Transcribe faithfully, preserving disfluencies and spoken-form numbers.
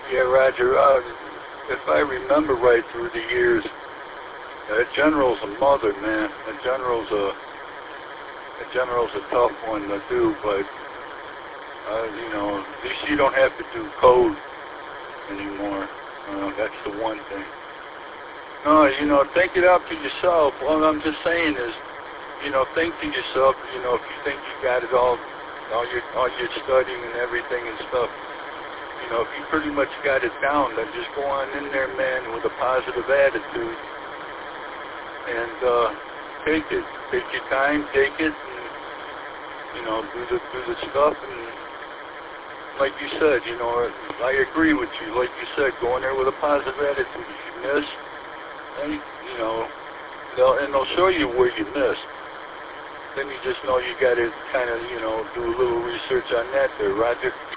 Yeah, Roger. Uh, if I remember right through the years, that general's a mother, man. A general's a a general's a tough one to do, but uh, you know, at least you don't have to do code anymore. Uh, that's the one thing. No, you know, think it out to yourself. What I'm just saying is, you know, think to yourself. You know, if you think you got it all, all your all your studying and everything and stuff. You know, if you pretty much got it down, then just go on in there, man, with a positive attitude, and uh, take it. Take your time, take it, and, you know, do the do the stuff. And like you said, you know, I agree with you. Like you said, go in there with a positive attitude. If you miss, and, you know, they'll, and they'll show you where you missed. Then you just know you got to kind of, you know, do a little research on that there, Roger.